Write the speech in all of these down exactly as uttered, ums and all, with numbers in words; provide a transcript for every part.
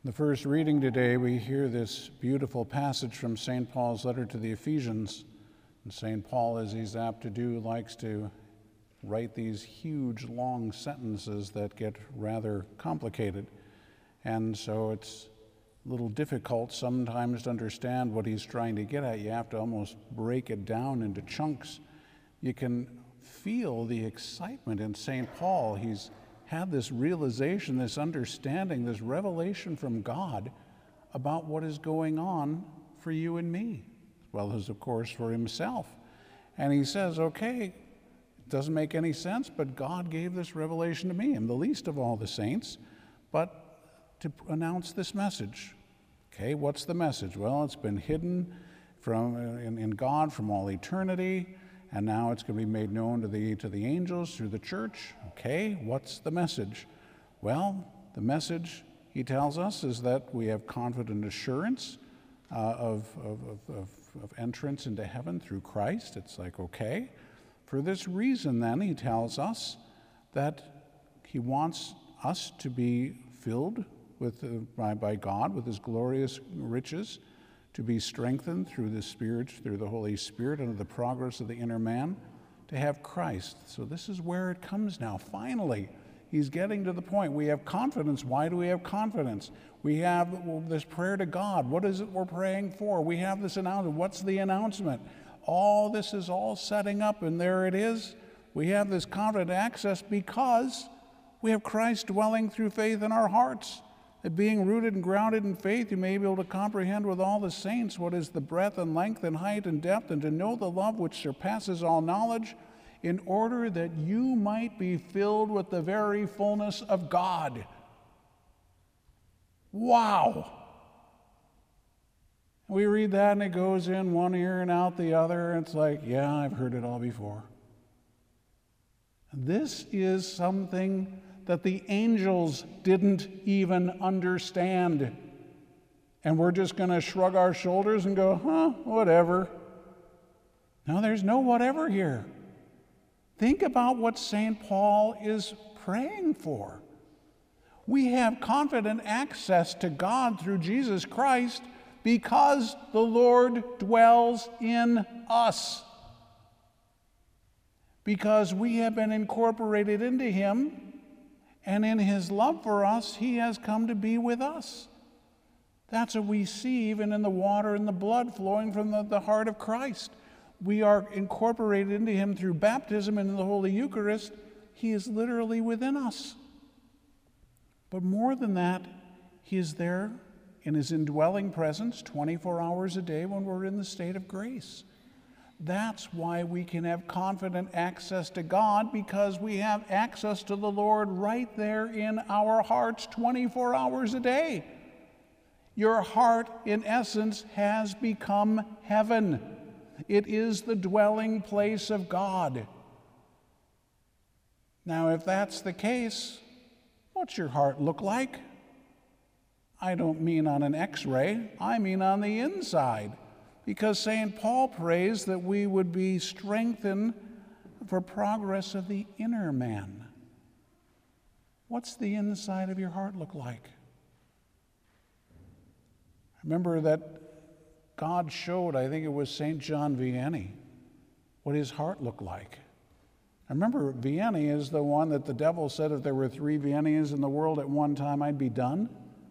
The first reading today, we hear this beautiful passage from Saint Paul's letter to the Ephesians. And Saint Paul, as he's apt to do, likes to write these huge, long sentences that get rather complicated. And so it's a little difficult sometimes to understand what he's trying to get at. You have to almost break it down into chunks. You can feel the excitement in Saint Paul. He's had this realization, this understanding, this revelation from God about what is going on for you and me, as well as, of course, for himself. And he says, okay, it doesn't make any sense, but God gave this revelation to me. I'm the least of all the saints, but to announce this message. Okay, what's the message? Well, it's been hidden from in, in God from all eternity, and now it's going to be made known to the to the angels through the church. Okay, what's the message? Well, the message, he tells us, is that we have confident assurance uh, of, of, of, of entrance into heaven through Christ. It's like, okay. For this reason, then, he tells us that he wants us to be filled with uh, by, by God with his glorious riches, to be strengthened through the Spirit, through the Holy Spirit, under the progress of the inner man, to have Christ. So this is where it comes now. Finally, he's getting to the point. We have confidence. Why do we have confidence? We have this prayer to God. What is it we're praying for? We have this announcement. What's the announcement? All this is all setting up, and there it is. We have this confident access because we have Christ dwelling through faith in our hearts. That being rooted and grounded in faith, you may be able to comprehend with all the saints what is the breadth and length and height and depth, and to know the love which surpasses all knowledge, in order that you might be filled with the very fullness of God. Wow! We read that and it goes in one ear and out the other, and it's like, yeah, I've heard it all before. This is something that the angels didn't even understand. And we're just going to shrug our shoulders and go, huh, whatever. No, there's no whatever here. Think about what Saint Paul is praying for. We have confident access to God through Jesus Christ because the Lord dwells in us. Because we have been incorporated into him, and in his love for us, he has come to be with us. That's what we see even in the water and the blood flowing from the, the heart of Christ. We are incorporated into him through baptism and in the Holy Eucharist. He is literally within us. But more than that, he is there in his indwelling presence twenty-four hours a day when we're in the state of grace. That's why we can have confident access to God, because we have access to the Lord right there in our hearts twenty-four hours a day. Your heart, in essence, has become heaven. It is the dwelling place of God. Now, if that's the case, what's your heart look like? I don't mean on an X-ray, I mean on the inside. Because Saint Paul prays that we would be strengthened for progress of the inner man. What's the inside of your heart look like? Remember that God showed, I think it was Saint John Vianney, what his heart looked like. I remember Vianney is the one that the devil said if there were three Vianney's in the world at one time, I'd be done.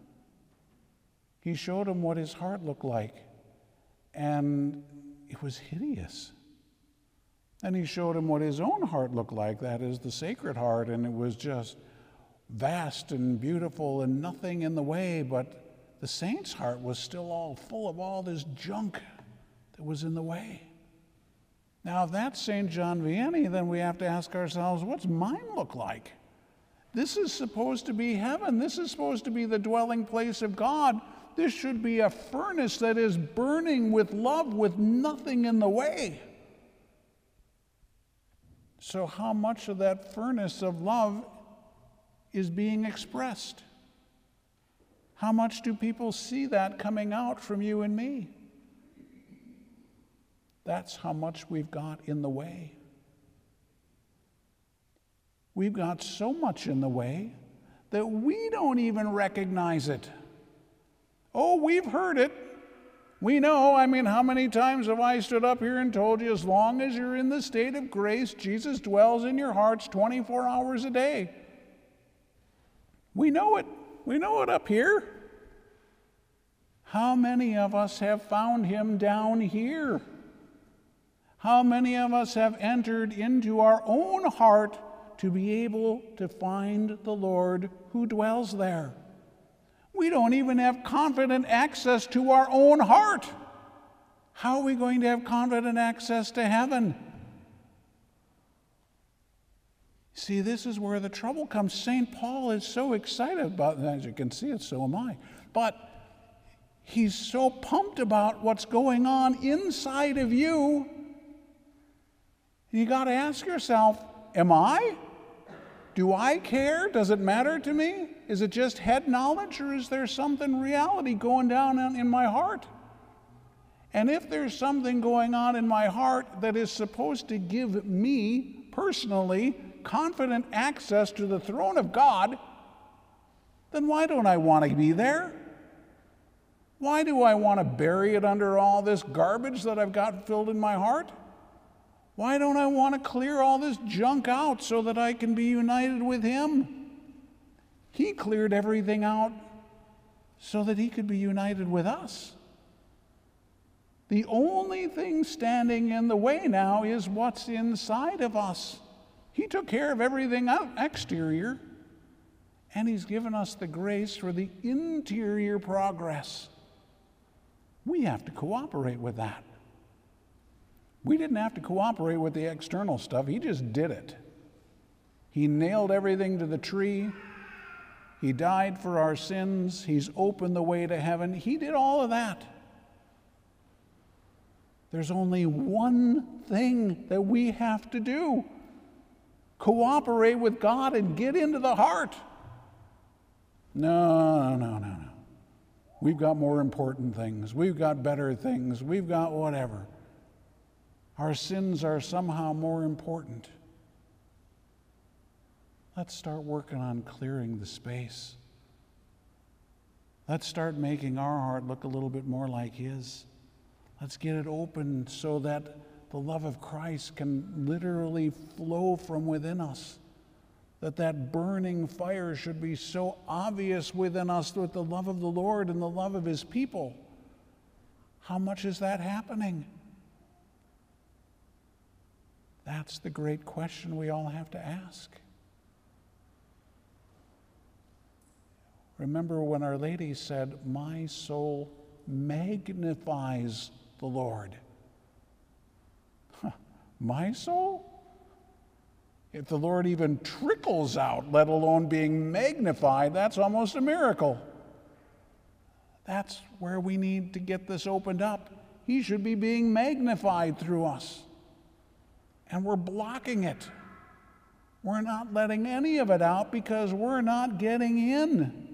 He showed him what his heart looked like. And it was hideous. And he showed him what his own heart looked like, that is the Sacred Heart, and it was just vast and beautiful and nothing in the way, but the saint's heart was still all full of all this junk that was in the way. Now, if that's Saint John Vianney, then we have to ask ourselves, what's mine look like? This is supposed to be heaven. This is supposed to be the dwelling place of God. This should be a furnace that is burning with love with nothing in the way. So how much of that furnace of love is being expressed? How much do people see that coming out from you and me? That's how much we've got in the way. We've got so much in the way that we don't even recognize it. Oh, we've heard it. We know. I mean, how many times have I stood up here and told you, as long as you're in the state of grace, Jesus dwells in your hearts twenty-four hours a day. We know it. We know it up here. How many of us have found him down here? How many of us have entered into our own heart to be able to find the Lord who dwells there? We don't even have confident access to our own heart. How are we going to have confident access to heaven? See, this is where the trouble comes. Saint Paul is so excited about that. As you can see it, so am I. But he's so pumped about what's going on inside of you. You got to ask yourself, am I? Do I care? Does it matter to me? Is it just head knowledge, or is there something reality going down in my heart? And if there's something going on in my heart that is supposed to give me personally confident access to the throne of God, then why don't I want to be there? Why do I want to bury it under all this garbage that I've got filled in my heart? Why don't I want to clear all this junk out so that I can be united with him? He cleared everything out so that he could be united with us. The only thing standing in the way now is what's inside of us. He took care of everything out exterior, and he's given us the grace for the interior progress. We have to cooperate with that. We didn't have to cooperate with the external stuff. He just did it. He nailed everything to the tree. He died for our sins. He's opened the way to heaven. He did all of that. There's only one thing that we have to do: cooperate with God and get into the heart. No, no, no, no, no. We've got more important things. We've got better things. We've got whatever. Our sins are somehow more important. Let's start working on clearing the space. Let's start making our heart look a little bit more like his. Let's get it open so that the love of Christ can literally flow from within us. That that burning fire should be so obvious within us with the love of the Lord and the love of his people. How much is that happening? That's the great question we all have to ask. Remember when Our Lady said, "My soul magnifies the Lord." Huh. My soul? If the Lord even trickles out, let alone being magnified, that's almost a miracle. That's where we need to get this opened up. He should be being magnified through us. And we're blocking it. We're not letting any of it out because we're not getting in.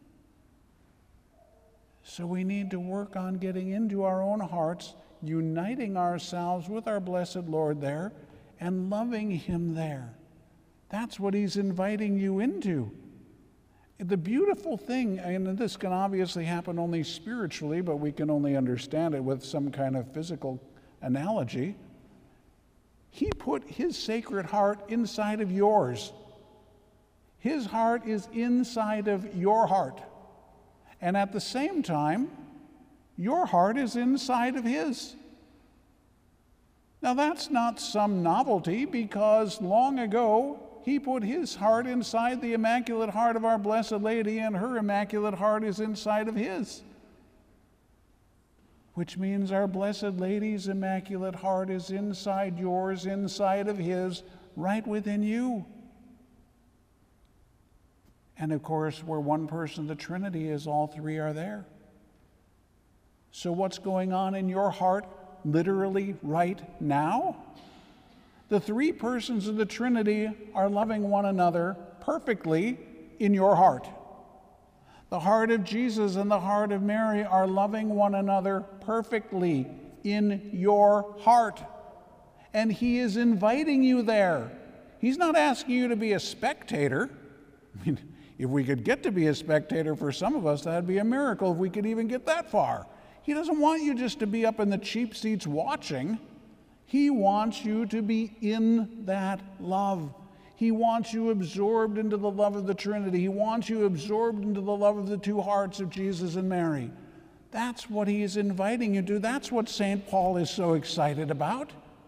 So we need to work on getting into our own hearts, uniting ourselves with our blessed Lord there, and loving him there. That's what he's inviting you into. The beautiful thing, and this can obviously happen only spiritually, but we can only understand it with some kind of physical analogy. He put his sacred heart inside of yours. His heart is inside of your heart. And at the same time, your heart is inside of his. Now that's not some novelty, because long ago he put his heart inside the Immaculate Heart of our Blessed Lady, and her Immaculate Heart is inside of his. Which means our Blessed Lady's Immaculate Heart is inside yours, inside of his, right within you. And of course, where one person, the Trinity, is, all three are there. So what's going on in your heart literally right now? The three persons of the Trinity are loving one another perfectly in your heart. The heart of Jesus and the heart of Mary are loving one another perfectly in your heart. And he is inviting you there. He's not asking you to be a spectator. I mean, If we could get to be a spectator for some of us, that'd be a miracle if we could even get that far. He doesn't want you just to be up in the cheap seats watching. He wants you to be in that love. He wants you absorbed into the love of the Trinity. He wants you absorbed into the love of the two hearts of Jesus and Mary. That's what he is inviting you to. That's what Saint Paul is so excited about.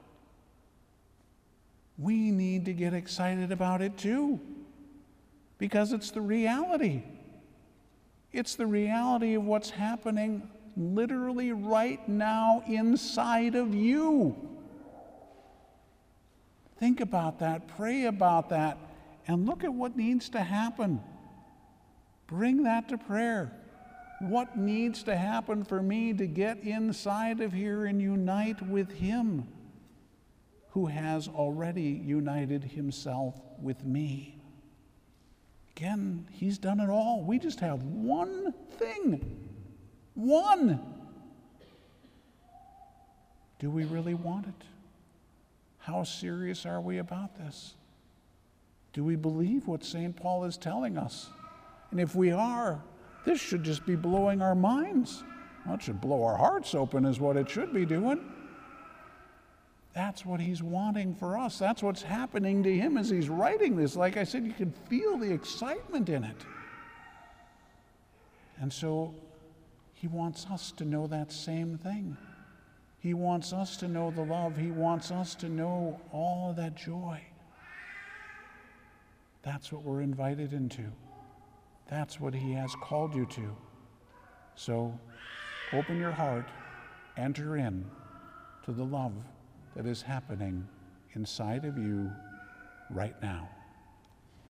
We need to get excited about it too, because it's the reality. It's the reality of what's happening literally right now inside of you. Think about that, pray about that, and look at what needs to happen. Bring that to prayer. What needs to happen for me to get inside of here and unite with him who has already united himself with me? Again, he's done it all. We just have one thing. One. Do we really want it? How serious are we about this? Do we believe what Saint Paul is telling us? And if we are, this should just be blowing our minds. Well, it should blow our hearts open is what it should be doing. That's what he's wanting for us. That's what's happening to him as he's writing this. Like I said, you can feel the excitement in it. And so he wants us to know that same thing. He wants us to know the love. He wants us to know all of that joy. That's what we're invited into. That's what he has called you to. So open your heart, enter in to the love that is happening inside of you right now.